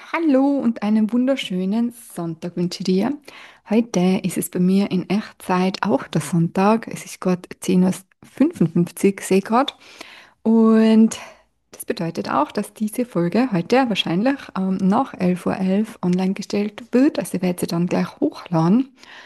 Hallo und einen wunderschönen Sonntag wünsche ich dir. Heute ist es bei mir in Echtzeit auch der Sonntag. Es ist gerade 10:55 Uhr, sehe ich gerade. Und das bedeutet auch, dass diese Folge heute wahrscheinlich nach 11:11 Uhr online gestellt wird. Also ich werde sie dann gleich hochladen.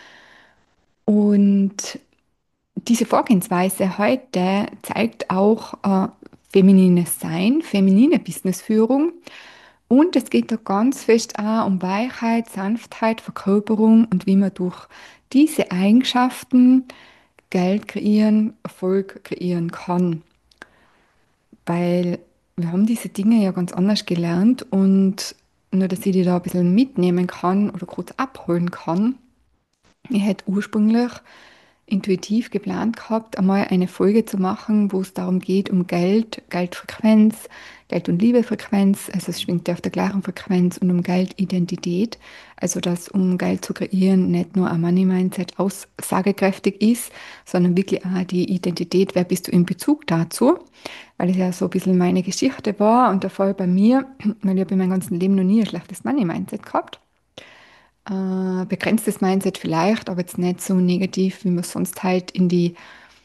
Und diese Vorgehensweise heute zeigt auch feminines Sein, feminine Businessführung. Und es geht da ganz fest auch um Weichheit, Sanftheit, Verkörperung und wie man durch diese Eigenschaften Geld kreieren, Erfolg kreieren kann. Weil wir haben diese Dinge ja ganz anders gelernt und nur, dass ich die da ein bisschen mitnehmen kann oder kurz abholen kann. Ich hätte ursprünglich intuitiv geplant gehabt, einmal eine Folge zu machen, wo es darum geht, um Geld, Geldfrequenz, Geld- und Liebefrequenz, also es schwingt ja auf der gleichen Frequenz und um Geldidentität, also dass um Geld zu kreieren nicht nur ein Money-Mindset aussagekräftig ist, sondern wirklich auch die Identität, wer bist du in Bezug dazu, weil es ja so ein bisschen meine Geschichte war und der Fall bei mir, weil ich habe in meinem ganzen Leben noch nie ein schlechtes Money-Mindset gehabt. Begrenztes Mindset vielleicht, aber jetzt nicht so negativ, wie man sonst halt in die,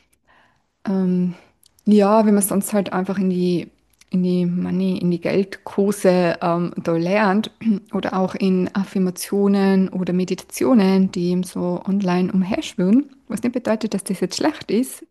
ja, wie man sonst halt einfach in die Money, in die Geldkurse da lernt oder auch in Affirmationen oder Meditationen, die eben so online umherschwirren, was nicht bedeutet, dass das jetzt schlecht ist.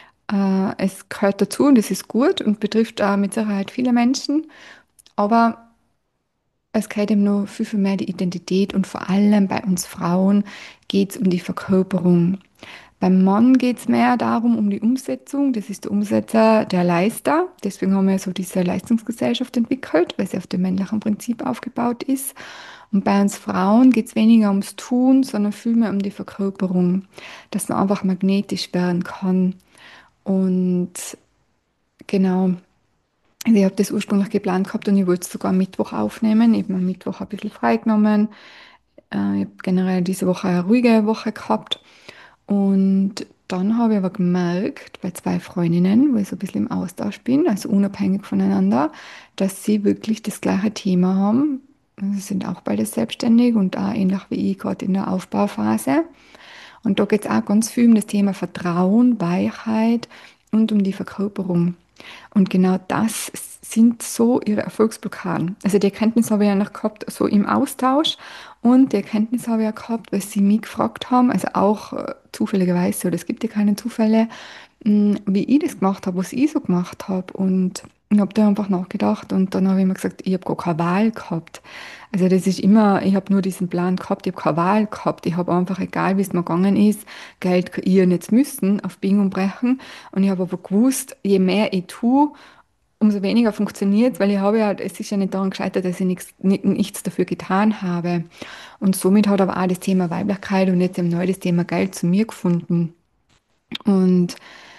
Es gehört dazu und es ist gut und betrifft mit Sicherheit viele Menschen, aber es geht eben nur viel, viel mehr die Identität und vor allem bei uns Frauen geht es um die Verkörperung. Beim Mann geht es mehr darum, um die Umsetzung. Das ist der Umsetzer, der Leister. Deswegen haben wir so diese Leistungsgesellschaft entwickelt, weil sie auf dem männlichen Prinzip aufgebaut ist. Und bei uns Frauen geht es weniger ums Tun, sondern vielmehr um die Verkörperung, dass man einfach magnetisch werden kann. Und genau. Also ich habe das ursprünglich geplant gehabt und ich wollte es sogar am Mittwoch aufnehmen. Ich habe mir am Mittwoch ein bisschen freigenommen. Ich habe generell diese Woche eine ruhige Woche gehabt. Und dann habe ich aber gemerkt, bei zwei Freundinnen, wo ich so ein bisschen im Austausch bin, also unabhängig voneinander, dass sie wirklich das gleiche Thema haben. Also sie sind auch beide selbstständig und auch ähnlich wie ich gerade in der Aufbauphase. Und da geht es auch ganz viel um das Thema Vertrauen, Weichheit und um die Verkörperung. Und genau das sind so ihre Erfolgsblockaden. Also die Erkenntnis habe ich ja noch gehabt, so im Austausch. Und die Erkenntnis habe ich ja gehabt, weil sie mich gefragt haben, also auch zufälligerweise, oder es gibt ja keine Zufälle, wie ich das gemacht habe, was ich so gemacht habe. Und ich habe da einfach nachgedacht und dann habe ich mir gesagt, ich habe gar keine Wahl gehabt. Also das ist immer, ich habe nur diesen Plan gehabt, ich habe keine Wahl gehabt. Ich habe einfach, egal wie es mir gegangen ist, Geld kreieren jetzt müssen, auf Biegen und Brechen. Und ich habe aber gewusst, je mehr ich tue, umso weniger funktioniert es, weil ich habe ja, es ist ja nicht daran gescheitert, dass ich nichts dafür getan habe. Und somit hat aber auch das Thema Weiblichkeit und jetzt eben neu das Thema Geld zu mir gefunden. Und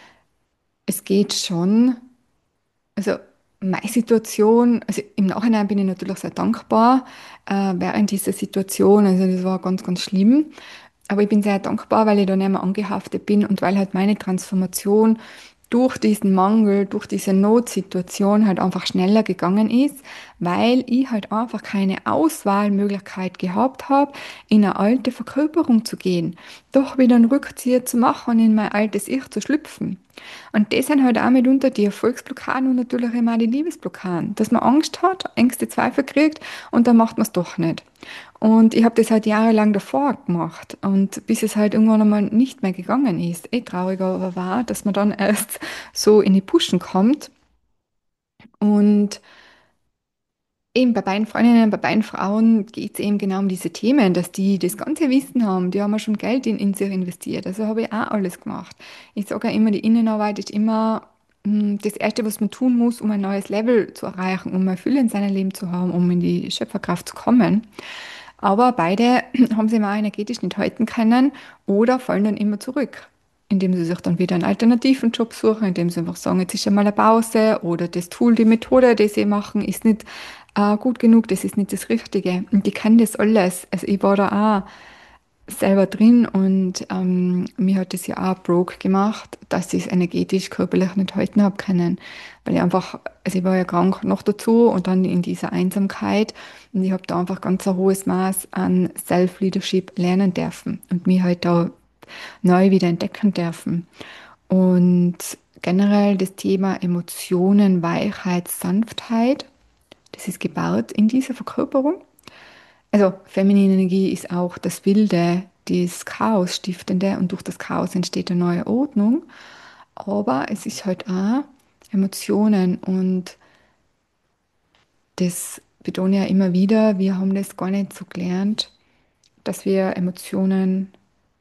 es geht schon, also meine Situation, also im Nachhinein bin ich natürlich sehr dankbar während dieser Situation, also das war ganz, ganz schlimm. Aber ich bin sehr dankbar, weil ich da nicht mehr angehaftet bin und weil halt meine Transformation durch diesen Mangel, durch diese Notsituation halt einfach schneller gegangen ist, weil ich halt einfach keine Auswahlmöglichkeit gehabt habe, in eine alte Verkörperung zu gehen, doch wieder einen Rückzieher zu machen und in mein altes Ich zu schlüpfen. Und das sind halt auch mitunter die Erfolgsblockaden und natürlich immer auch die Liebesblockaden, dass man Angst hat, Ängste, Zweifel kriegt und dann macht man es doch nicht. Und ich habe das halt jahrelang davor gemacht und bis es halt irgendwann einmal nicht mehr gegangen ist. Trauriger aber war, dass man dann erst so in die Puschen kommt und eben bei beiden Freundinnen, bei beiden Frauen geht es eben genau um diese Themen, dass die das ganze Wissen haben, die haben ja schon Geld in sich investiert. Also habe ich auch alles gemacht. Ich sage ja immer, die Innenarbeit ist immer das Erste, was man tun muss, um ein neues Level zu erreichen, um mehr Fülle in seinem Leben zu haben, um in die Schöpferkraft zu kommen. Aber beide haben sich mal energetisch nicht halten können oder fallen dann immer zurück, indem sie sich dann wieder einen alternativen Job suchen, indem sie einfach sagen, jetzt ist einmal eine Pause oder das Tool, die Methode, die sie machen, ist nicht gut genug, das ist nicht das Richtige. Und die kennen das alles. Also ich war da auch selber drin und mir hat das ja auch broke gemacht, dass ich es energetisch, körperlich nicht halten habe können. Weil ich einfach, also ich war ja krank noch dazu und dann in dieser Einsamkeit und ich habe da einfach ganz ein hohes Maß an Self-Leadership lernen dürfen und mich halt da neu wieder entdecken dürfen. Und generell das Thema Emotionen, Weichheit, Sanftheit, das ist gebaut in dieser Verkörperung. Also feminine Energie ist auch das Wilde, das Chaos stiftende und durch das Chaos entsteht eine neue Ordnung. Aber es ist halt auch Emotionen und das betone ich ja immer wieder, wir haben das gar nicht so gelernt, dass wir Emotionen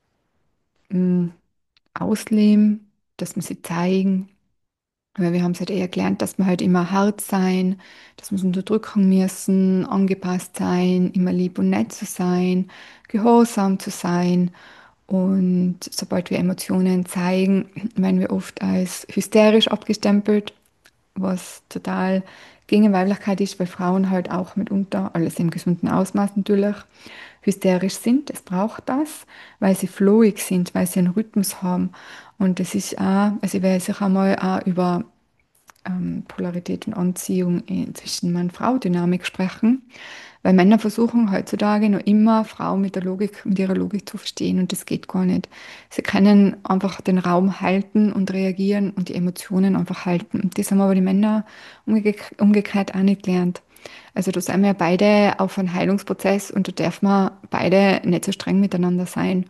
mh, ausleben, dass wir sie zeigen. Weil wir haben es halt eher gelernt, dass wir halt immer hart sein, dass wir uns unterdrücken müssen, angepasst sein, immer lieb und nett zu sein, gehorsam zu sein. Und sobald wir Emotionen zeigen, werden wir oft als hysterisch abgestempelt, was total gegen Weiblichkeit ist, weil Frauen halt auch mitunter, alles im gesunden Ausmaß natürlich, hysterisch sind. Es braucht das, weil sie flowig sind, weil sie einen Rhythmus haben. Und das ist auch, also ich werde sicher einmal auch über Polarität und Anziehung zwischen Mann-Frau-Dynamik sprechen, weil Männer versuchen heutzutage noch immer Frauen mit der Logik, mit ihrer Logik zu verstehen und das geht gar nicht. Sie können einfach den Raum halten und reagieren und die Emotionen einfach halten. Und das haben aber die Männer umgekehrt auch nicht gelernt. Also da sind wir beide auf einem Heilungsprozess und da dürfen wir beide nicht so streng miteinander sein.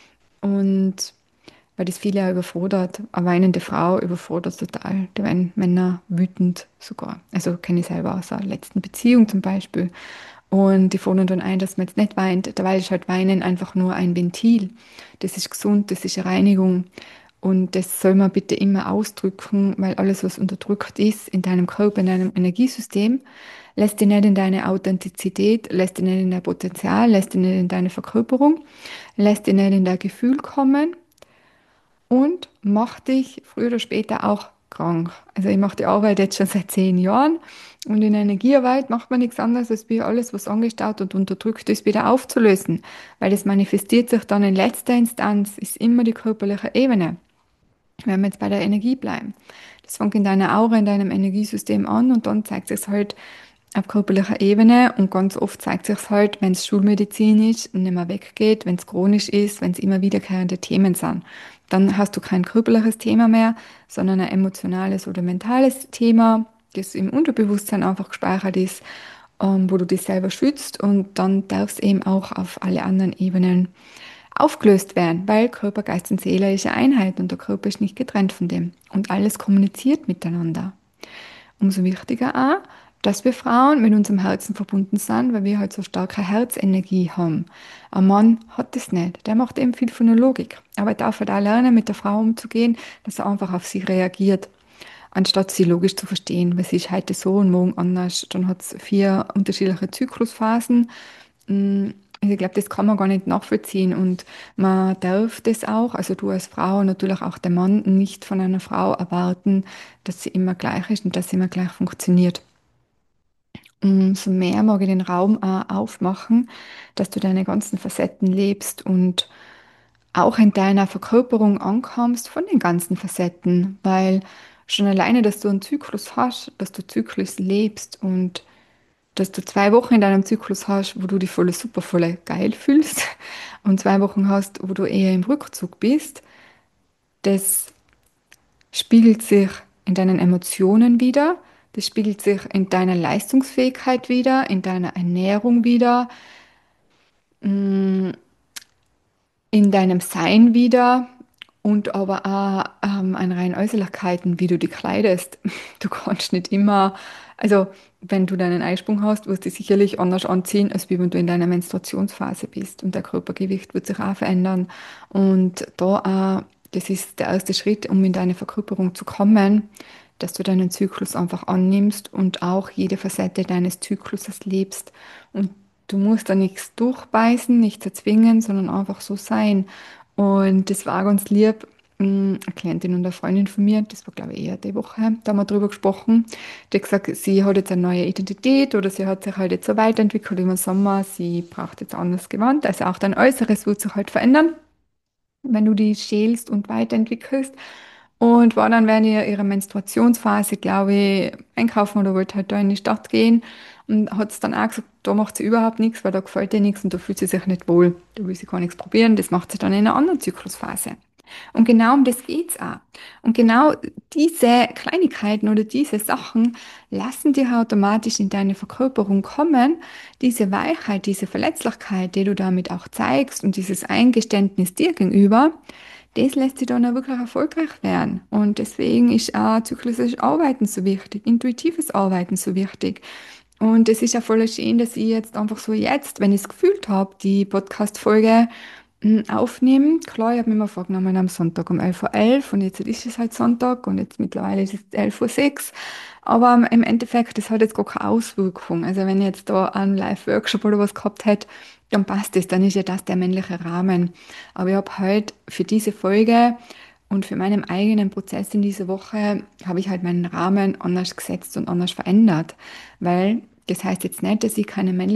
Und weil das viele ja überfordert. Eine weinende Frau überfordert total. Da werden Männer wütend sogar. Also kenne ich selber aus einer letzten Beziehung zum Beispiel. Und die fordern dann ein, dass man jetzt nicht weint. Dabei ist halt Weinen einfach nur ein Ventil. Das ist gesund, das ist eine Reinigung. Und das soll man bitte immer ausdrücken, weil alles, was unterdrückt ist in deinem Körper, in deinem Energiesystem, lässt dich nicht in deine Authentizität, lässt dich nicht in dein Potenzial, lässt dich nicht in deine Verkörperung, lässt dich nicht in dein Gefühl kommen und macht dich früher oder später auch krank. Also ich mache die Arbeit jetzt schon seit 10 Jahren und in Energiearbeit macht man nichts anderes, als wie alles, was angestaut und unterdrückt ist, wieder aufzulösen, weil das manifestiert sich dann in letzter Instanz, ist immer die körperliche Ebene, wenn wir jetzt bei der Energie bleiben. Das fängt in deiner Aura, in deinem Energiesystem an und dann zeigt sich halt auf körperlicher Ebene und ganz oft zeigt sich halt, wenn es schulmedizinisch nicht mehr weggeht, wenn es chronisch ist, wenn es immer wiederkehrende Themen sind. Dann hast du kein körperliches Thema mehr, sondern ein emotionales oder mentales Thema, das im Unterbewusstsein einfach gespeichert ist, wo du dich selber schützt und dann darf es eben auch auf alle anderen Ebenen aufgelöst werden, weil Körper, Geist und Seele ist eine Einheit und der Körper ist nicht getrennt von dem und alles kommuniziert miteinander. Umso wichtiger auch, dass wir Frauen mit unserem Herzen verbunden sind, weil wir halt so starke Herzenergie haben. Ein Mann hat das nicht. Der macht eben viel von der Logik. Aber er darf halt auch lernen, mit der Frau umzugehen, dass er einfach auf sie reagiert, anstatt sie logisch zu verstehen. Weil sie ist heute so und morgen anders. Dann hat es 4 unterschiedliche Zyklusphasen. Mm, Ich glaube, das kann man gar nicht nachvollziehen und man darf das auch, also du als Frau, natürlich auch der Mann, nicht von einer Frau erwarten, dass sie immer gleich ist und dass sie immer gleich funktioniert. Umso mehr mag ich den Raum auch aufmachen, dass du deine ganzen Facetten lebst und auch in deiner Verkörperung ankommst von den ganzen Facetten, weil schon alleine, dass du einen Zyklus hast, dass du Zyklus lebst und dass du 2 Wochen in deinem Zyklus hast, wo du dich voll super, voll geil fühlst und 2 Wochen hast, wo du eher im Rückzug bist, das spiegelt sich in deinen Emotionen wieder, das spiegelt sich in deiner Leistungsfähigkeit wieder, in deiner Ernährung wieder, mm, in deinem Sein wieder und aber auch an reinen Äußerlichkeiten, wie du dich kleidest. Du kannst nicht immer, also wenn du deinen Eisprung hast, wirst du dich sicherlich anders anziehen, als wie wenn du in deiner Menstruationsphase bist. Und der Körpergewicht wird sich auch verändern. Und da auch, das ist der erste Schritt, um in deine Verkörperung zu kommen, dass du deinen Zyklus einfach annimmst und auch jede Facette deines Zykluses lebst. Und du musst da nichts durchbeißen, nichts erzwingen, sondern einfach so sein. Und das war ganz lieb. Eine Klientin und eine Freundin von mir, das war glaube ich eher die Woche, da haben wir drüber gesprochen, die hat gesagt, sie hat jetzt eine neue Identität oder sie hat sich halt jetzt so weiterentwickelt im Sommer, sie braucht jetzt anderes Gewand, also auch dein Äußeres wird sich halt verändern, wenn du die schälst und weiterentwickelst. Und war dann während ihrer Menstruationsphase, glaube ich, einkaufen oder wollte halt da in die Stadt gehen und hat es dann auch gesagt, da macht sie überhaupt nichts, weil da gefällt ihr nichts und da fühlt sie sich nicht wohl. Da will sie gar nichts probieren, das macht sie dann in einer anderen Zyklusphase. Und genau um das geht's auch. Und genau diese Kleinigkeiten oder diese Sachen lassen dich automatisch in deine Verkörperung kommen. Diese Weichheit, diese Verletzlichkeit, die du damit auch zeigst und dieses Eingeständnis dir gegenüber, das lässt sich dann auch wirklich erfolgreich werden. Und deswegen ist auch zyklisches Arbeiten so wichtig, intuitives Arbeiten so wichtig. Und es ist ja voll schön, dass ich jetzt einfach so jetzt, wenn ich es gefühlt habe, die Podcast-Folge aufnehmen. Klar, ich habe mir mal vorgenommen am Sonntag um 11:11 Uhr und jetzt ist es halt Sonntag und jetzt mittlerweile ist es 11:06 Uhr. Aber im Endeffekt, das hat jetzt gar keine Auswirkung. Also wenn ich jetzt da einen Live-Workshop oder was gehabt hätte, dann passt es, dann ist ja das der männliche Rahmen. Aber ich habe halt für diese Folge und für meinen eigenen Prozess in dieser Woche habe ich halt meinen Rahmen anders gesetzt und anders verändert, weil das heißt jetzt nicht, dass ich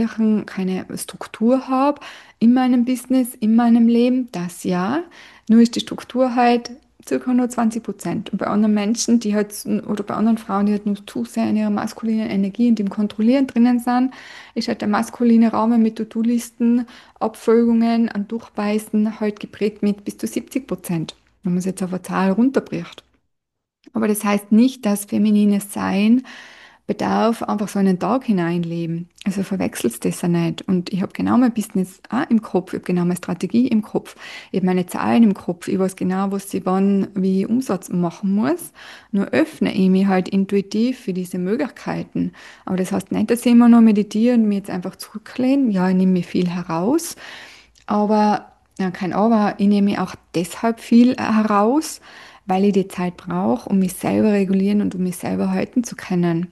keine Struktur habe in meinem Business, in meinem Leben, das ja, nur ist die Struktur halt circa nur 20%. Und bei anderen Menschen, die halt, oder bei anderen Frauen, die halt nur zu sehr in ihrer maskulinen Energie und dem Kontrollieren drinnen sind, ist halt der maskuline Raum mit To-Do-Listen, Abfolgungen, an Durchbeißen halt geprägt mit bis zu 70%, wenn man es jetzt auf eine Zahl runterbricht. Aber das heißt nicht, dass feminines Sein bedarf einfach so einen Tag hineinleben. Also verwechselst das ja nicht. Und ich habe genau mein Business auch im Kopf, ich habe genau meine Strategie im Kopf, ich habe meine Zahlen im Kopf, ich weiß genau, was ich wann wie Umsatz machen muss. Nur öffne ich mich halt intuitiv für diese Möglichkeiten. Aber das heißt nicht, dass ich immer nur meditiere und mich jetzt einfach zurücklehne. Ja, ich nehme mir viel heraus. Aber, ja, kein Aber, ich nehme mir auch deshalb viel heraus, weil ich die Zeit brauche, um mich selber regulieren und um mich selber halten zu können.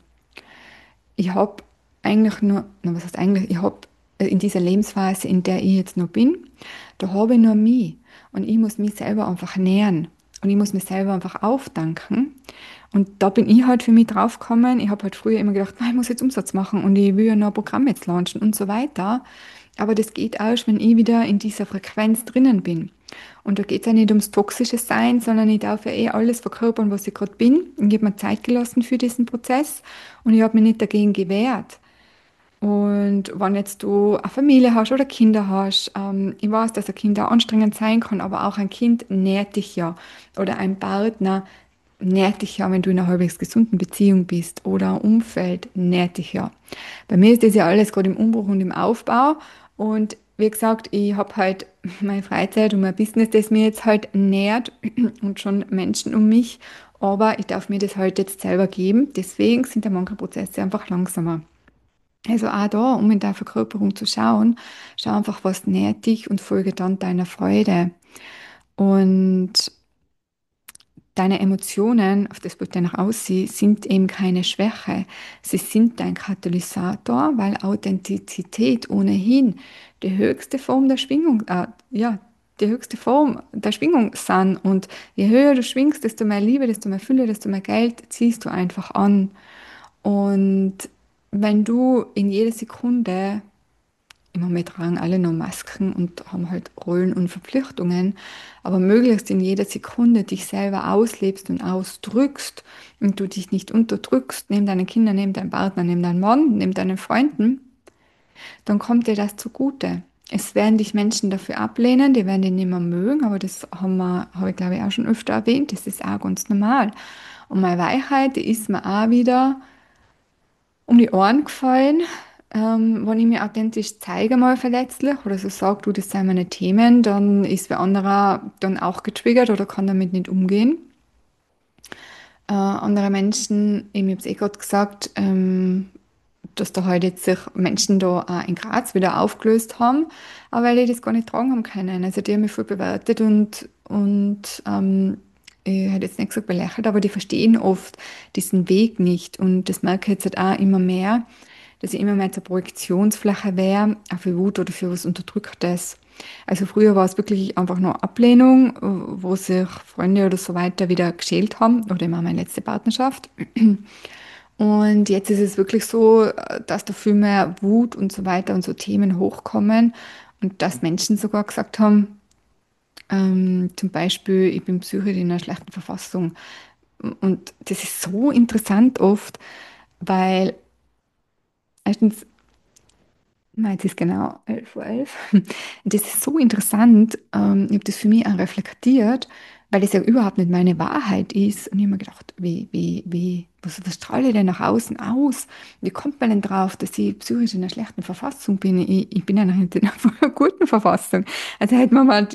Ich habe eigentlich nur, na, was heißt eigentlich, ich habe in dieser Lebensphase, in der ich jetzt noch bin, da habe ich nur mich. Und ich muss mich selber einfach nähren. Und ich muss mich selber einfach aufdanken. Und da bin ich halt für mich draufgekommen. Ich habe halt früher immer gedacht, nein, ich muss jetzt Umsatz machen und ich will ja noch ein Programm jetzt launchen und so weiter. Aber das geht erst, wenn ich wieder in dieser Frequenz drinnen bin. Und da geht es ja nicht ums toxische Sein, sondern ich darf ja eh alles verkörpern, was ich gerade bin. Und ich habe mir Zeit gelassen für diesen Prozess und ich habe mich nicht dagegen gewehrt. Und wenn jetzt du eine Familie hast oder Kinder hast, ich weiß, dass ein Kind auch anstrengend sein kann, aber auch ein Kind nährt dich ja. Oder ein Partner nährt dich ja, wenn du in einer halbwegs gesunden Beziehung bist. Oder ein Umfeld nährt dich ja. Bei mir ist das ja alles gerade im Umbruch und im Aufbau. Und wie gesagt, ich habe halt meine Freizeit und mein Business, das mir jetzt halt nährt und schon Menschen um mich. Aber ich darf mir das halt jetzt selber geben. Deswegen sind da manche Prozesse einfach langsamer. Also auch da, um in der Verkörperung zu schauen, schau einfach, was nährt dich und folge dann deiner Freude. Und deine Emotionen, auf das wird danach aussehen, sind eben keine Schwäche. Sie sind dein Katalysator, weil Authentizität ohnehin die höchste Form der Schwingung, ja, die höchste Form der Schwingung sind. Und je höher du schwingst, desto mehr Liebe, desto mehr Fülle, desto mehr Geld ziehst du einfach an. Und wenn du in jeder Sekunde, im Moment tragen alle nur Masken und haben halt Rollen und Verpflichtungen, aber möglichst in jeder Sekunde dich selber auslebst und ausdrückst und du dich nicht unterdrückst, neben deinen Kindern, neben deinem Partner, neben deinem Mann, neben deinen Freunden, dann kommt dir das zugute. Es werden dich Menschen dafür ablehnen, die werden dich nicht mehr mögen, aber das habe ich glaube ich auch schon öfter erwähnt, das ist auch ganz normal. Und meine Weichheit, die ist mir auch wieder um die Ohren gefallen, wenn ich mir authentisch zeige, mal verletzlich oder so sage, du, das sind meine Themen, dann ist wer anderer dann auch getriggert oder kann damit nicht umgehen. Andere Menschen, ich habe es eh gerade gesagt, dass da halt jetzt sich Menschen da auch in Graz wieder aufgelöst haben, aber weil die das gar nicht tragen haben können. Also die haben mich voll bewertet und ich hätte jetzt nicht gesagt belächelt, aber die verstehen oft diesen Weg nicht und das merke ich jetzt halt auch immer mehr, dass ich immer mehr zur Projektionsfläche wäre, auch für Wut oder für was Unterdrücktes. Also früher war es wirklich einfach nur Ablehnung, wo sich Freunde oder so weiter wieder geschält haben, oder immer meine letzte Partnerschaft. Und jetzt ist es wirklich so, dass da viel mehr Wut und so weiter und so Themen hochkommen und dass Menschen sogar gesagt haben, zum Beispiel, ich bin psychisch in einer schlechten Verfassung. Und das ist so interessant oft, weil erstens, jetzt ist genau 11:11 Uhr. Das ist so interessant. Ich habe das für mich auch reflektiert, weil das ja überhaupt nicht meine Wahrheit ist. Und ich habe mir gedacht, was strahle ich denn nach außen aus? Wie kommt man denn drauf, dass ich psychisch in einer schlechten Verfassung bin? Ich bin ja noch in einer guten Verfassung. Also hätte man mal das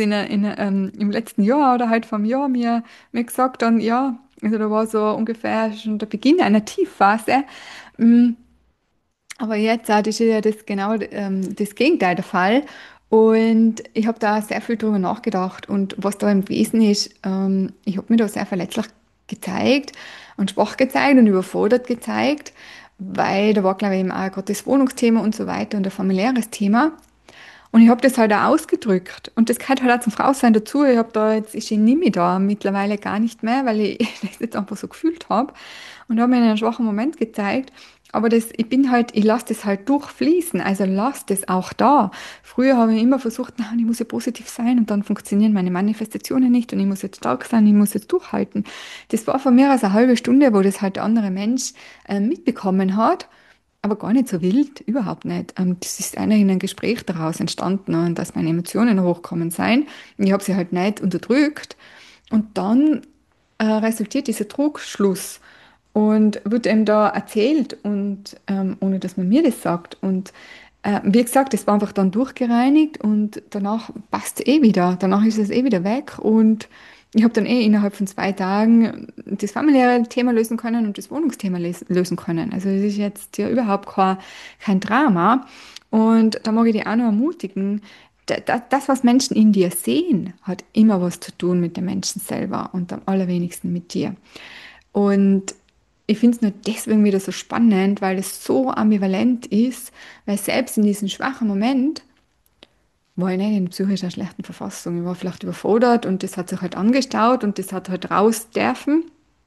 im letzten Jahr oder halt vom Jahr mir gesagt, dann ja, also da war so ungefähr schon der Beginn einer Tiefphase. Mm, aber jetzt ist ja das genau das Gegenteil der Fall. Und ich habe da sehr viel drüber nachgedacht. Und was da im Wesen ist, ich habe mich da sehr verletzlich gezeigt und schwach gezeigt und überfordert gezeigt, weil da war, glaube ich, eben auch gerade das Wohnungsthema und so weiter und ein familiäres Thema. Und ich habe das halt auch ausgedrückt. Und das gehört halt auch zum Frausein dazu. Ich habe da jetzt, ich geniere mich da mittlerweile gar nicht mehr, weil ich das jetzt einfach so gefühlt habe. Und habe mir einen schwachen Moment gezeigt. Aber das, ich lasse das halt durchfließen. Also lass das auch da. Früher habe ich immer versucht, nein, ich muss ja positiv sein und dann funktionieren meine Manifestationen nicht und ich muss jetzt stark sein, ich muss jetzt durchhalten. Das war von mir aus eine halbe Stunde, wo das halt der andere Mensch mitbekommen hat. Aber gar nicht so wild, überhaupt nicht. Das ist einer in einem Gespräch daraus entstanden, und dass meine Emotionen hochkommen seien. Ich habe sie halt nicht unterdrückt. Und dann resultiert dieser Trugschluss und wird ihm da erzählt und ohne dass man mir das sagt. Und wie gesagt, das war einfach dann durchgereinigt und danach passt es eh wieder. Danach ist es eh wieder weg und ich habe dann eh innerhalb von 2 Tagen das familiäre Thema lösen können und das Wohnungsthema lösen können. Also es ist jetzt ja überhaupt kein Drama. Und da mag ich dich auch noch ermutigen, das, was Menschen in dir sehen, hat immer was zu tun mit dem Menschen selber und am allerwenigsten mit dir. Und ich finde es nur deswegen wieder so spannend, weil es so ambivalent ist, weil selbst in diesem schwachen Moment war ich nicht in psychischer schlechten Verfassung. Ich war vielleicht überfordert und das hat sich halt angestaut und das hat halt raus dürfen.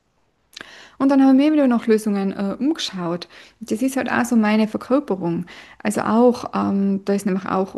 Und dann haben wir wieder nach Lösungen umgeschaut. Das ist halt auch so meine Verkörperung. Also auch, da ist nämlich auch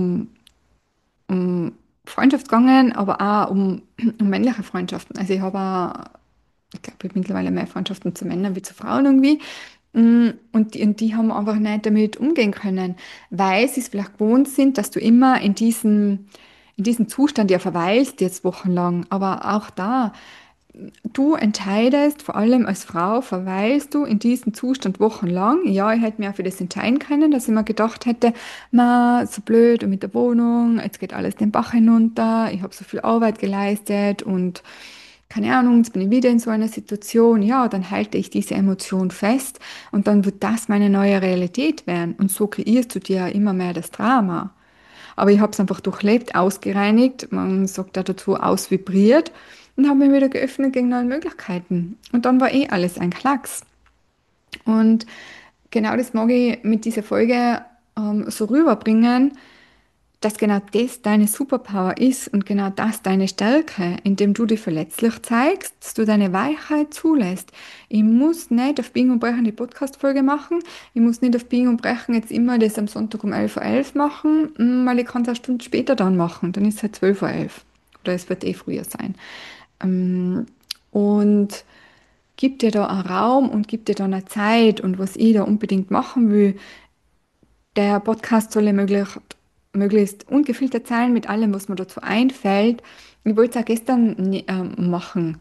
um Freundschaft gegangen, aber auch um männliche Freundschaften. Also ich habe auch, ich glaube, ich habe mittlerweile mehr Freundschaften zu Männern wie zu Frauen irgendwie. Und die haben einfach nicht damit umgehen können, weil sie es vielleicht gewohnt sind, dass du immer in diesem Zustand ja verweilst, jetzt wochenlang. Aber auch da, du entscheidest, vor allem als Frau, verweilst du in diesem Zustand wochenlang. Ja, ich hätte mir auch für das entscheiden können, dass ich mir gedacht hätte, ma, so blöd und mit der Wohnung, jetzt geht alles den Bach hinunter, ich habe so viel Arbeit geleistet und keine Ahnung, jetzt bin ich wieder in so einer Situation, ja, dann halte ich diese Emotion fest und dann wird das meine neue Realität werden. Und so kreierst du dir ja immer mehr das Drama. Aber ich habe es einfach durchlebt, ausgereinigt, man sagt da dazu ausvibriert und habe mich wieder geöffnet gegen neue Möglichkeiten. Und dann war eh alles ein Klacks. Und genau das mag ich mit dieser Folge so rüberbringen, dass genau das deine Superpower ist und genau das deine Stärke, indem du dich verletzlich zeigst, dass du deine Weichheit zulässt. Ich muss nicht auf Biegen und Brechen die Podcast-Folge machen. Ich muss nicht auf Biegen und Brechen jetzt immer das am Sonntag um 11:11 Uhr machen, weil ich kann es eine Stunde später dann machen. Dann ist es halt 12:11 Uhr. Oder es wird eh früher sein. Ähm, und gib dir da einen Raum und gib dir da eine Zeit. Und was ich da unbedingt machen will, der Podcast soll ja möglichst ungefiltert sein mit allem, was mir dazu einfällt. Ich wollte es auch gestern machen,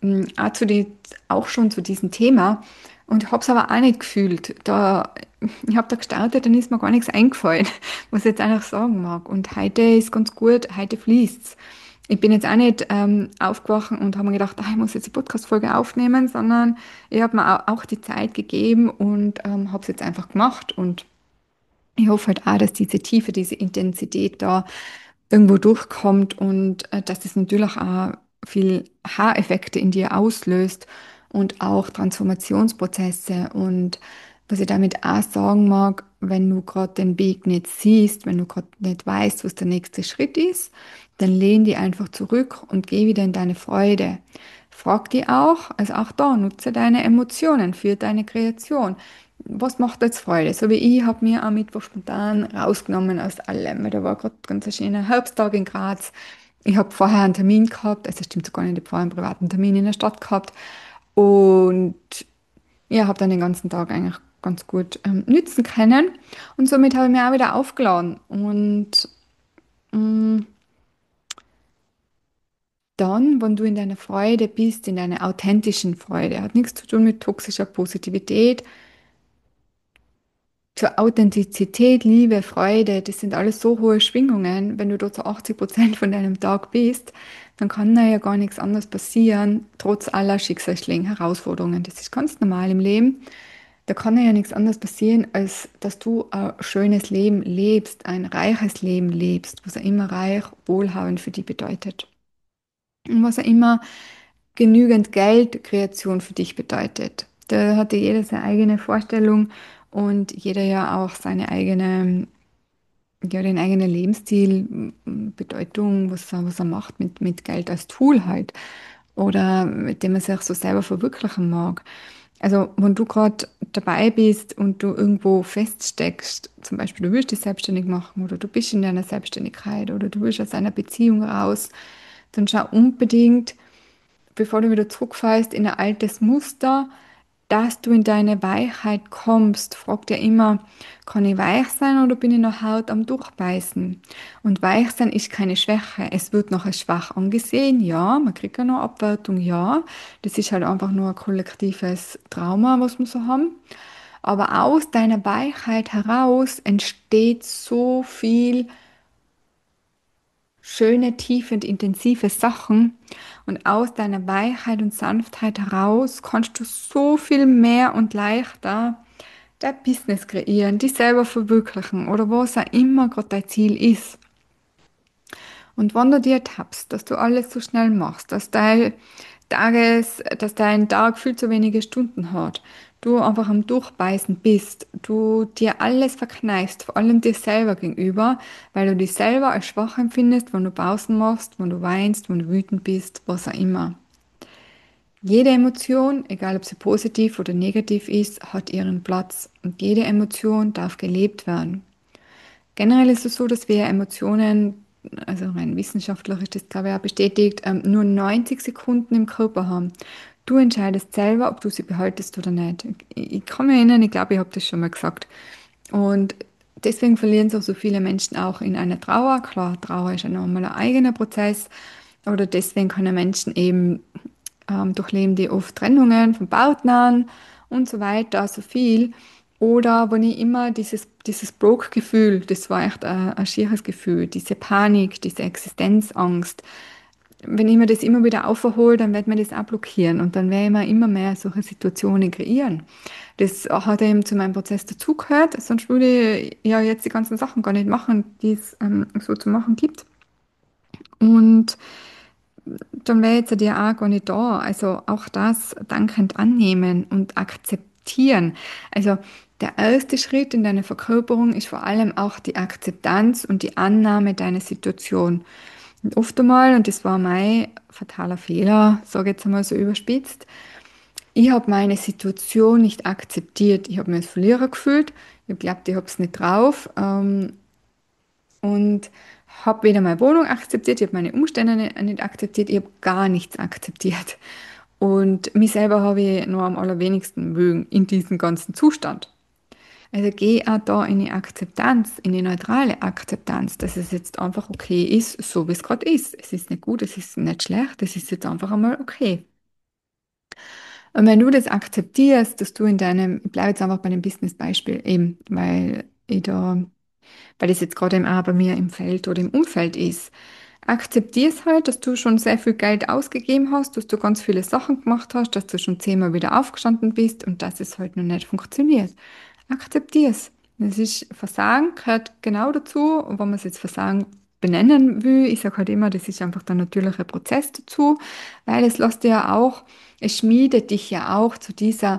auch schon zu diesem Thema. Und habe es aber auch nicht gefühlt. Ich habe da gestartet, dann ist mir gar nichts eingefallen, was ich jetzt einfach sagen mag. Und heute ist ganz gut, heute fließt's. Ich bin jetzt auch nicht aufgewacht und habe mir gedacht, ich muss jetzt eine Podcast-Folge aufnehmen, sondern ich habe mir auch die Zeit gegeben und habe es jetzt einfach gemacht. Und ich hoffe halt auch, dass diese Tiefe, diese Intensität da irgendwo durchkommt und dass das natürlich auch viel Haareffekte in dir auslöst und auch Transformationsprozesse und Was ich damit auch sagen mag, wenn du gerade den Weg nicht siehst, wenn du gerade nicht weißt, was der nächste Schritt ist, dann lehn dich einfach zurück und geh wieder in deine Freude. Frag dich auch, also auch da, nutze deine Emotionen für deine Kreation. Was macht jetzt Freude? So wie ich habe mir am Mittwoch spontan rausgenommen aus allem, weil da war gerade ganz ein schöner Herbsttag in Graz. Ich habe vorher einen Termin gehabt, also stimmt so gar nicht, ich habe vorher einen privaten Termin in der Stadt gehabt und ja, habe dann den ganzen Tag eigentlich ganz gut nützen können. Und somit habe ich mir auch wieder aufgeladen. Und mh, dann, wenn du in deiner Freude bist, in deiner authentischen Freude, hat nichts zu tun mit toxischer Positivität. Zur Authentizität, Liebe, Freude, das sind alles so hohe Schwingungen. Wenn du dort zu 80% von deinem Tag bist, dann kann da ja gar nichts anderes passieren, trotz aller Schicksalsschläge, Herausforderungen. Das ist ganz normal im Leben. Da kann ja nichts anderes passieren, als dass du ein schönes Leben lebst, ein reiches Leben lebst, was auch immer reich, wohlhabend für dich bedeutet. Und was auch immer genügend Geldkreation für dich bedeutet. Da hat ja jeder seine eigene Vorstellung und jeder ja auch seine eigene, ja, den eigenen Lebensstil, Bedeutung, was er macht mit Geld als Tool halt. Oder mit dem er sich auch so selber verwirklichen mag. Also, wenn du gerade dabei bist und du irgendwo feststeckst, zum Beispiel du willst dich selbstständig machen oder du bist in deiner Selbstständigkeit oder du willst aus einer Beziehung raus, dann schau unbedingt, bevor du wieder zurückfallst in ein altes Muster, dass du in deine Weichheit kommst. Frag dir immer, kann ich weich sein oder bin ich noch hart am Durchbeißen? Und weich sein ist keine Schwäche. Es wird noch als schwach angesehen, ja, man kriegt ja noch Abwertung, ja. Das ist halt einfach nur ein kollektives Trauma, was wir so haben. Aber aus deiner Weichheit heraus entsteht so viel schöne, tiefe und intensive Sachen. Und aus deiner Weichheit und Sanftheit heraus kannst du so viel mehr und leichter dein Business kreieren, dich selber verwirklichen oder was auch immer gerade dein Ziel ist. Und wenn du dir tappst, dass du alles so schnell machst, dass dein Tag viel zu wenige Stunden hat, du einfach am Durchbeißen bist, du dir alles verkneifst, vor allem dir selber gegenüber, weil du dich selber als schwach empfindest, wenn du Pausen machst, wenn du weinst, wenn du wütend bist, was auch immer. Jede Emotion, egal ob sie positiv oder negativ ist, hat ihren Platz und jede Emotion darf gelebt werden. Generell ist es so, dass wir Emotionen, also rein wissenschaftlich ist das, glaube ich, auch bestätigt, nur 90 Sekunden im Körper haben. Du entscheidest selber, ob du sie behaltest oder nicht. Ich kann mich erinnern, ich glaube, ich habe das schon mal gesagt. Und deswegen verlieren sich auch so viele Menschen auch in einer Trauer. Klar, Trauer ist ja nochmal ein eigener Prozess. Oder deswegen können Menschen eben durchleben die oft Trennungen von Partnern und so weiter, so viel. Oder wenn ich immer dieses Broke-Gefühl, das war echt ein schieres Gefühl, diese Panik, diese Existenzangst, wenn ich mir das immer wieder aufhole, dann wird mir das auch blockieren und dann werde ich mir immer mehr solche Situationen kreieren. Das hat eben zu meinem Prozess dazugehört, sonst würde ich ja jetzt die ganzen Sachen gar nicht machen, die es so zu machen gibt. Und dann wäre jetzt ja auch gar nicht da. Also auch das dankend annehmen und akzeptieren. Also der erste Schritt in deiner Verkörperung ist vor allem auch die Akzeptanz und die Annahme deiner Situation. Und oft einmal, und das war mein fataler Fehler, sage ich jetzt einmal so überspitzt, ich habe meine Situation nicht akzeptiert. Ich habe mich als Verlierer gefühlt. Ich glaube, ich habe es nicht drauf. Und habe weder meine Wohnung akzeptiert, ich habe meine Umstände nicht akzeptiert, ich habe gar nichts akzeptiert. Und mich selber habe ich nur am allerwenigsten mögen in diesem ganzen Zustand. Also geh auch da in die Akzeptanz, in die neutrale Akzeptanz, dass es jetzt einfach okay ist, so wie es gerade ist. Es ist nicht gut, es ist nicht schlecht, es ist jetzt einfach einmal okay. Und wenn du das akzeptierst, dass du in deinem, ich bleibe jetzt einfach bei dem Business-Beispiel eben, weil das jetzt gerade eben auch bei mir im Feld oder im Umfeld ist. Akzeptier's halt, dass du schon sehr viel Geld ausgegeben hast, dass du ganz viele Sachen gemacht hast, dass du schon 10-mal wieder aufgestanden bist und dass es halt noch nicht funktioniert. Akzeptier's. Das ist Versagen, gehört genau dazu. Und wenn man es jetzt Versagen benennen will, ich sage halt immer, das ist einfach der natürliche Prozess dazu, weil es lässt dir ja auch, es schmiedet dich ja auch zu dieser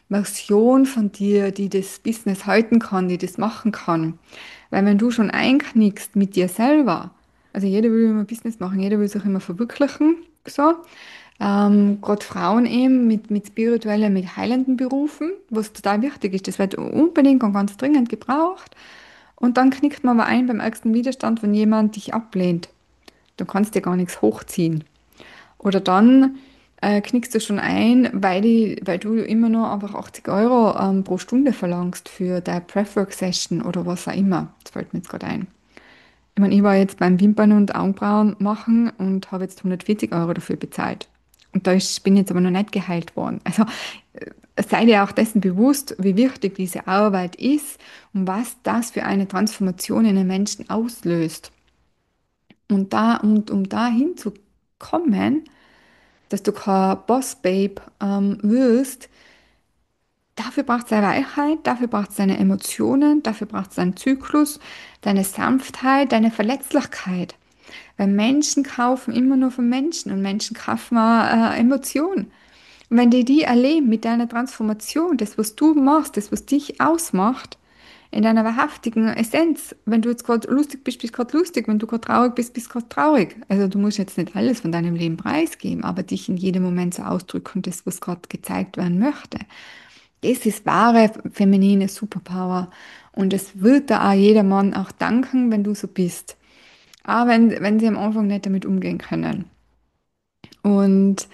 Version von dir, die das Business halten kann, die das machen kann. Weil wenn du schon einknickst mit dir selber, also jeder will immer Business machen, jeder will sich immer verwirklichen, so. Gerade Frauen eben mit spirituellen, mit heilenden Berufen, was total wichtig ist, das wird unbedingt und ganz dringend gebraucht. Und dann knickt man aber ein beim ärgsten Widerstand, wenn jemand dich ablehnt. Du kannst dir gar nichts hochziehen. Oder dann knickst du schon ein, weil du immer nur einfach 80 Euro pro Stunde verlangst für deine Breathwork-Session oder was auch immer. Das fällt mir jetzt gerade ein. Ich meine, ich war jetzt beim Wimpern und Augenbrauen machen und habe jetzt 140 Euro dafür bezahlt. Und bin ich jetzt aber noch nicht geheilt worden. Also sei dir auch dessen bewusst, wie wichtig diese Arbeit ist und was das für eine Transformation in den Menschen auslöst. Und um da hinzukommen, dass du kein Boss-Babe wirst, dafür braucht es deine Weichheit, dafür braucht es deine Emotionen, dafür braucht es deinen Zyklus, deine Sanftheit, deine Verletzlichkeit. Weil Menschen kaufen immer nur von Menschen und Menschen kaufen auch Emotionen. Und wenn die erleben mit deiner Transformation, das, was du machst, das, was dich ausmacht, in deiner wahrhaftigen Essenz, wenn du jetzt gerade lustig bist, bist du gerade lustig, wenn du gerade traurig bist, bist du gerade traurig. Also du musst jetzt nicht alles von deinem Leben preisgeben, aber dich in jedem Moment so ausdrücken, das, was gerade gezeigt werden möchte. Das ist wahre feminine Superpower. Und es wird da auch jeder Mann auch danken, wenn du so bist. Aber wenn sie am Anfang nicht damit umgehen können. Und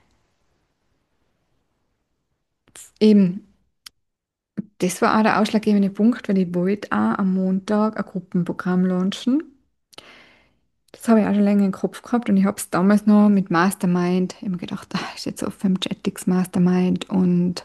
eben, das war auch der ausschlaggebende Punkt, weil ich wollte auch am Montag ein Gruppenprogramm launchen. Das habe ich auch schon länger im Kopf gehabt und ich habe es damals noch mit Mastermind, ich habe mir gedacht, ist jetzt auf dem Jetix Mastermind und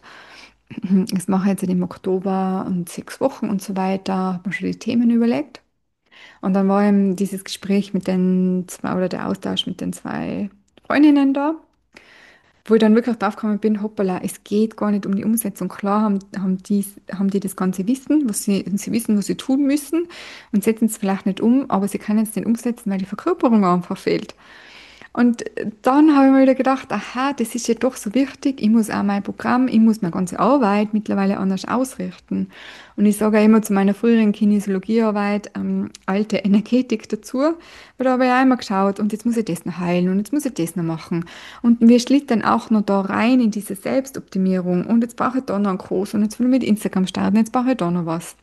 das mache ich jetzt im Oktober und 6 Wochen und so weiter, habe mir schon die Themen überlegt. Und dann war eben dieses Gespräch mit den zwei oder der Austausch mit den zwei Freundinnen da, wo ich dann wirklich drauf gekommen bin, hoppala, es geht gar nicht um die Umsetzung. Klar haben die das ganze Wissen, sie wissen, was sie tun müssen und setzen es vielleicht nicht um, aber sie können es nicht umsetzen, weil die Verkörperung einfach fehlt. Und dann habe ich mir wieder gedacht, aha, das ist ja doch so wichtig. Ich muss auch mein Programm, ich muss meine ganze Arbeit mittlerweile anders ausrichten. Und ich sage auch immer zu meiner früheren Kinesiologiearbeit alte Energetik dazu, weil da habe ich auch immer geschaut und jetzt muss ich das noch heilen und jetzt muss ich das noch machen. Und wir schlittern auch noch da rein in diese Selbstoptimierung und jetzt brauche ich da noch einen Kurs und jetzt will ich mit Instagram starten, jetzt brauche ich da noch was.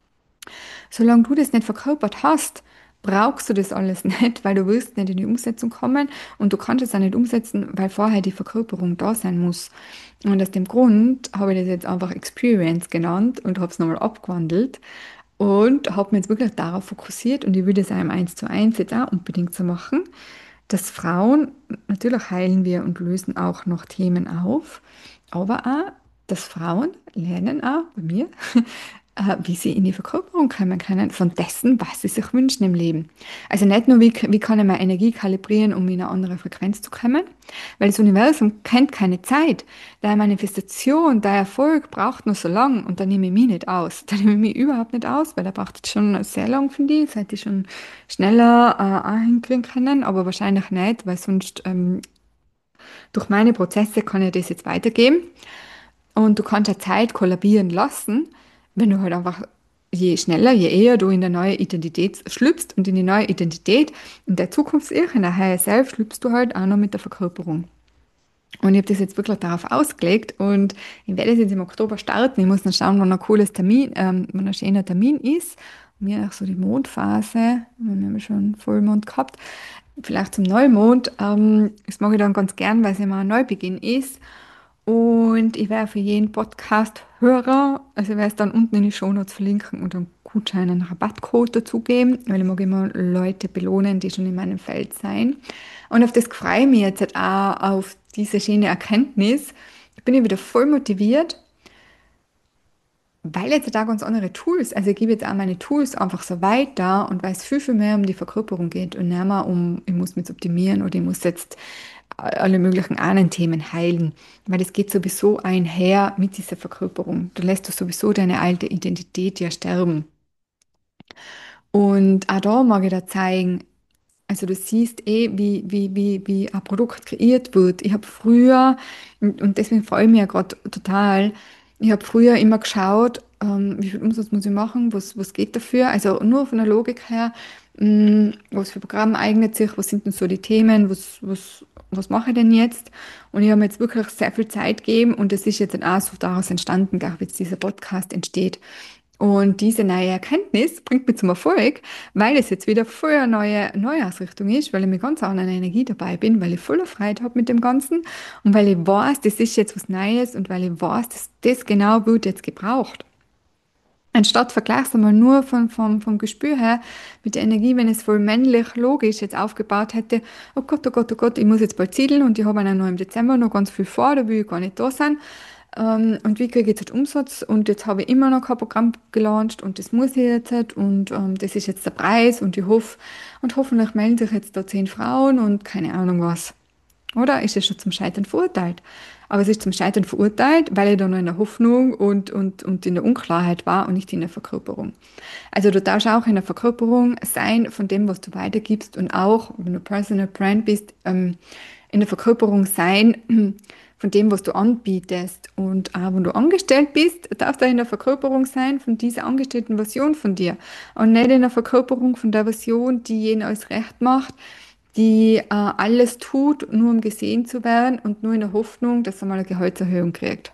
Solange du das nicht verkörpert hast, brauchst du das alles nicht, weil du wirst nicht in die Umsetzung kommen und du kannst es auch nicht umsetzen, weil vorher die Verkörperung da sein muss. Und aus dem Grund habe ich das jetzt einfach Experience genannt und habe es nochmal abgewandelt und habe mich jetzt wirklich darauf fokussiert und ich würde es auch im 1:1 jetzt auch unbedingt so machen, dass Frauen, natürlich heilen wir und lösen auch noch Themen auf, aber auch, dass Frauen lernen auch bei mir, wie sie in die Verkörperung kommen können, von dessen, was sie sich wünschen im Leben. Also nicht nur, wie kann ich meine Energie kalibrieren, um in eine andere Frequenz zu kommen, weil das Universum kennt keine Zeit. Der Manifestation, der Erfolg braucht nur so lang und da nehme ich mich nicht aus. Da nehme ich mich überhaupt nicht aus, weil der braucht jetzt schon sehr lang, finde ich. Das hätte ich schon schneller auch hinkriegen können, aber wahrscheinlich nicht, weil sonst durch meine Prozesse kann ich das jetzt weitergeben. Und du kannst ja Zeit kollabieren lassen, wenn du halt einfach je schneller, je eher du in der neue Identität schlüpfst und in die neue Identität, in der Zukunfts-Ich, in der Higher Self, schlüpfst du halt auch noch mit der Verkörperung. Und ich habe das jetzt wirklich darauf ausgelegt und ich werde es jetzt im Oktober starten. Ich muss dann schauen, wann ein cooles Termin, wann ein schöner Termin ist. Mir auch so die Mondphase, wir haben ja schon Vollmond gehabt, vielleicht zum Neumond. Das mag ich dann ganz gern, weil es immer ein Neubeginn ist. Und ich werde für jeden Podcast-Hörer, also ich werde es dann unten in die Shownotes verlinken und einen Gutschein, einen Rabattcode dazugeben, weil ich mag immer Leute belohnen, die schon in meinem Feld sein. Und auf das freue ich mich jetzt halt auch auf diese schöne Erkenntnis. Ich bin ja wieder voll motiviert, weil jetzt da ganz andere Tools, also ich gebe jetzt auch meine Tools einfach so weiter und weil es viel, viel mehr um die Verkörperung geht und nicht mehr um, ich muss mich jetzt optimieren oder ich muss jetzt alle möglichen anderen Themen heilen, weil es geht sowieso einher mit dieser Verkörperung. Du lässt doch sowieso deine alte Identität ja sterben. Und auch da mag ich da zeigen, also du siehst wie ein Produkt kreiert wird. Ich habe früher, und deswegen freue ich mich ja gerade total, Ich habe früher immer geschaut, wie viel Umsatz muss ich machen, was geht dafür. Also nur von der Logik her, was für Programm eignet sich, was sind denn so die Themen, was mache ich denn jetzt? Und ich habe mir jetzt wirklich sehr viel Zeit gegeben und es ist jetzt dann auch so daraus entstanden, glaube ich, jetzt dieser Podcast entsteht. Und diese neue Erkenntnis bringt mich zum Erfolg, weil es jetzt wieder voll eine neue Ausrichtung ist, weil ich mit ganz anderer Energie dabei bin, weil ich voller Freude habe mit dem Ganzen und weil ich weiß, das ist jetzt was Neues und weil ich weiß, dass das genau wird jetzt gebraucht. Anstatt vergleichst du mal nur vom Gespür her mit der Energie, wenn es voll männlich, logisch jetzt aufgebaut hätte, oh Gott, ich muss jetzt bald siedeln und ich habe einen noch im Dezember noch ganz viel vor, da will ich gar nicht da sein. Und wie kriege ich jetzt Umsatz? Und jetzt habe ich immer noch kein Programm gelauncht und das muss ich jetzt halt und das ist jetzt der Preis und ich hoffe, und hoffentlich melden sich jetzt da 10 Frauen und keine Ahnung was. Oder ist es schon zum Scheitern verurteilt? Aber es ist zum Scheitern verurteilt, weil ich da noch in der Hoffnung und in der Unklarheit war und nicht in der Verkörperung. Also du darfst auch in der Verkörperung sein von dem, was du weitergibst und auch, wenn du Personal Brand bist, in der Verkörperung sein von dem, was du anbietest. Und auch wenn du angestellt bist, darfst du in der Verkörperung sein von dieser angestellten Version von dir. Und nicht in der Verkörperung von der Version, die jeden alles recht macht, die alles tut, nur um gesehen zu werden und nur in der Hoffnung, dass er mal eine Gehaltserhöhung kriegt.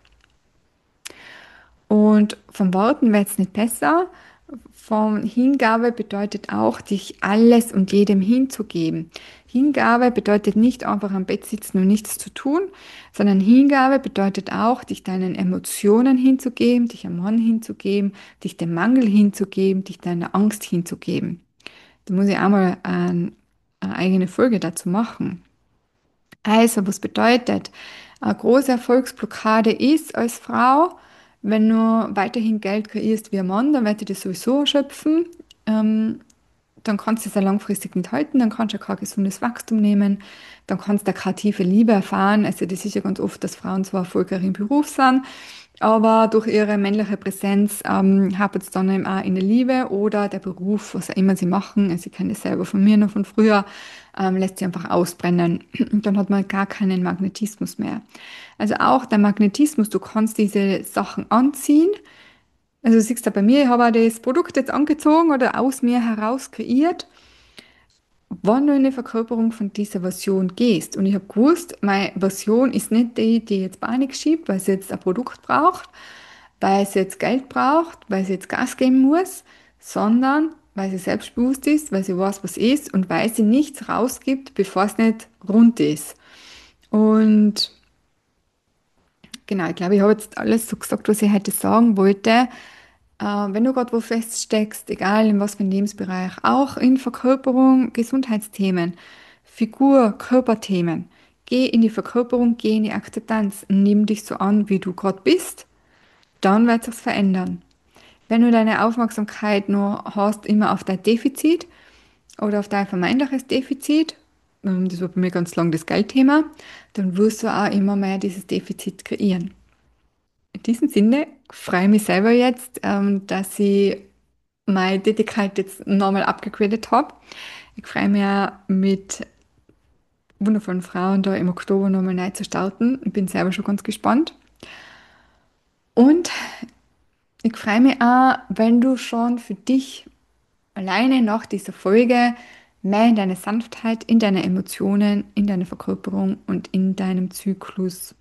Und vom Warten wird es nicht besser. Von Hingabe bedeutet auch, dich alles und jedem hinzugeben. Hingabe bedeutet nicht einfach am Bett sitzen und nichts zu tun, sondern Hingabe bedeutet auch, dich deinen Emotionen hinzugeben, dich am Mann hinzugeben, dich dem Mangel hinzugeben, dich deiner Angst hinzugeben. Da muss ich einmal eine eigene Folge dazu machen. Also, was bedeutet, eine große Erfolgsblockade ist als Frau, wenn du weiterhin Geld kreierst wie ein Mann, dann wird dir das sowieso erschöpfen. Ähm, Dann kannst du es ja langfristig nicht halten, dann kannst du ja kein gesundes Wachstum nehmen, dann kannst du keine tiefe Liebe erfahren. Also das ist ja ganz oft, dass Frauen zwar erfolgreich im Beruf sind, aber durch ihre männliche Präsenz hapert es dann eben auch in der Liebe oder der Beruf, was auch immer sie machen. Also ich kenne das selber von mir noch von früher, lässt sie einfach ausbrennen. Und dann hat man gar keinen Magnetismus mehr. Also auch der Magnetismus, du kannst diese Sachen anziehen. Also du siehst ja bei mir, ich habe auch das Produkt jetzt angezogen oder aus mir heraus kreiert, wann du in die Verkörperung von dieser Version gehst. Und ich habe gewusst, meine Version ist nicht die, die jetzt Panik schiebt, weil sie jetzt ein Produkt braucht, weil sie jetzt Geld braucht, weil sie jetzt Gas geben muss, sondern weil sie selbstbewusst ist, weil sie weiß, was ist und weil sie nichts rausgibt, bevor es nicht rund ist. Und genau, ich glaube, ich habe jetzt alles so gesagt, was ich heute sagen wollte. Wenn du gerade wo feststeckst, egal in was für einem Lebensbereich, auch in Verkörperung, Gesundheitsthemen, Figur, Körperthemen, geh in die Verkörperung, geh in die Akzeptanz, nimm dich so an, wie du gerade bist, dann wird sich's verändern. Wenn du deine Aufmerksamkeit nur hast, immer auf dein Defizit oder auf dein vermeintliches Defizit, das war bei mir ganz lang das Geldthema, dann wirst du auch immer mehr dieses Defizit kreieren. In diesem Sinne freue ich mich selber jetzt, dass ich meine Tätigkeit jetzt nochmal abgegradet habe. Ich freue mich auch mit wundervollen Frauen da im Oktober nochmal neu zu starten. Ich bin selber schon ganz gespannt. Und ich freue mich auch, wenn du schon für dich alleine nach dieser Folge mehr in deine Sanftheit, in deine Emotionen, in deine Verkörperung und in deinem Zyklus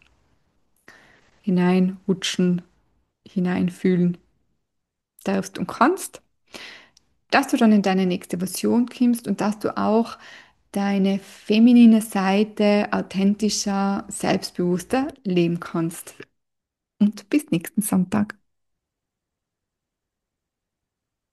hineinrutschen, hineinfühlen darfst und kannst, dass du dann in deine nächste Version kommst und dass du auch deine feminine Seite authentischer, selbstbewusster leben kannst. Und bis nächsten Sonntag.